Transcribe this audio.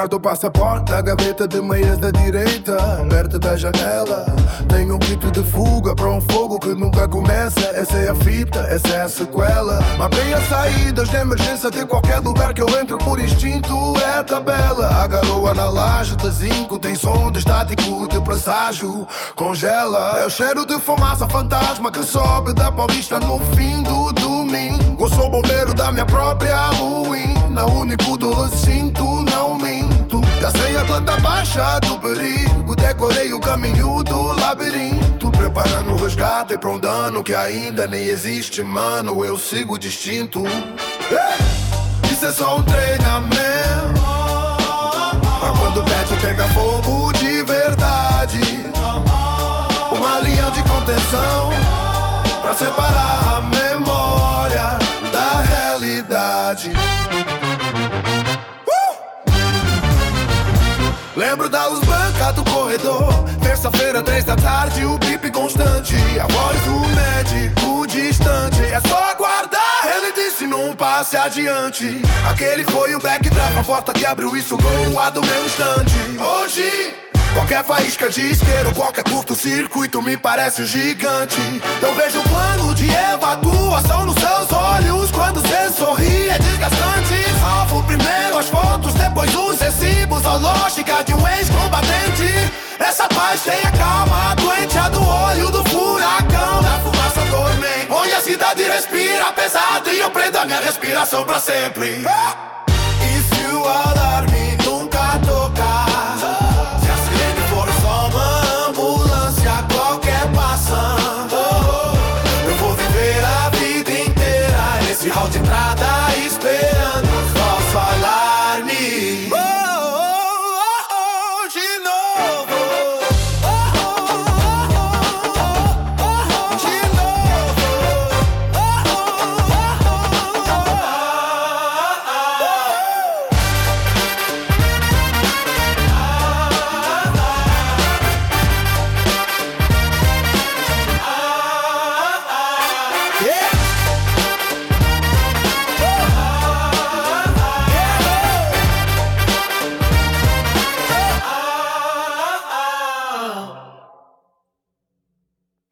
guardo o passaporte na gaveta de meias da direita, perto da janela. Tenho um grito de fuga para um fogo que nunca começa. Essa é a fita, essa é a sequela. Mapeei as saídas de emergência de qualquer lugar que eu entro por instinto. É a tabela, a garoa na laje de zinco tem som de estático de presságio. Congela, é o cheiro de fumaça fantasma que sobe da Paulista no fim do domingo. Eu sou bombeiro da minha própria ruína, único do recinto, não minto. Cacei a planta baixa do perigo, decorei o caminho do labirinto, preparando o resgate pra um dano que ainda nem existe, mano. Eu sigo distinto. Isso é só um treinamento pra quando o pet pega fogo de verdade. Uma linha de contenção pra separar a memória da realidade. Lembro da luz branca do corredor, terça-feira, 3 da tarde, o bip constante, a voz do médico distante. É só aguardar, ele disse, num passe adiante. Aquele foi o backdrop, a porta que abriu e sugou a do meu instante. Hoje, qualquer faísca de isqueiro, qualquer curto-circuito me parece gigante. Eu vejo um plano de evacuação nos seus olhos quando cê sorri, é desgastante. Salvo primeiro as fotos, depois os recibos, a lógica de um ex-combatente. Essa paz tem a calma doente, a do olho do furacão, da fumaça dormente, onde a cidade respira pesado e eu prendo a minha respiração pra sempre. If you are